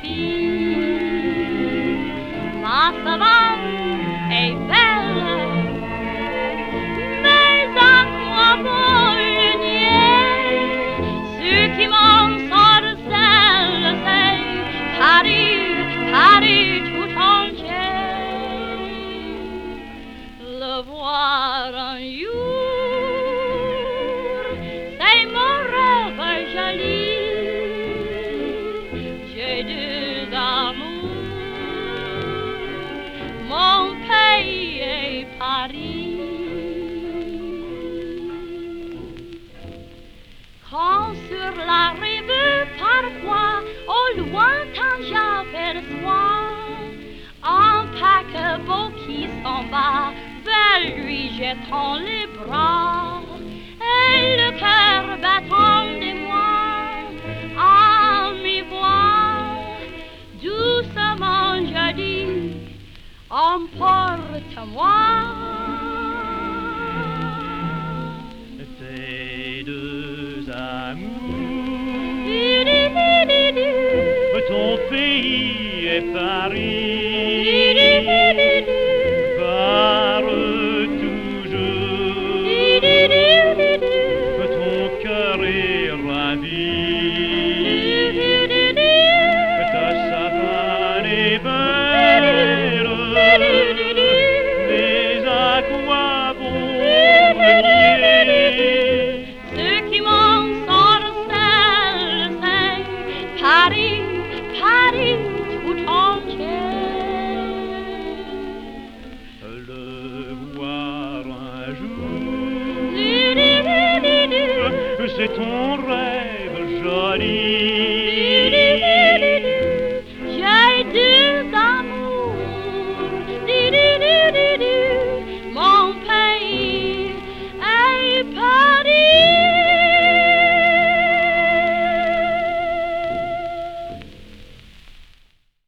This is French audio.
vie. Ma savane est belle, mais à quoi bon le nier? Ce qui m'ensorcelle, c'est Paris, Paris tout entier. Le voir un jour, c'est mon rêve joli. J'ai deux amours, mon pays et Paris. Quand sur la rive parfois au lointain j'aperçois un paquebot qui s'en va vers lui jetant les bras, et le cœur battant de moi à mi-voix, doucement je dis: emporte-moi. Tes deux amours, ton pays est Paris, parle toujours, ton cœur est ravi, ta savane est belle, mais à quoi bon le nier? Ce qui m'ensorcelle, c'est Paris, Paris tout entier. Le voir un jour, c'est ton rêve joli. J'ai deux amours, mon pays est Paris.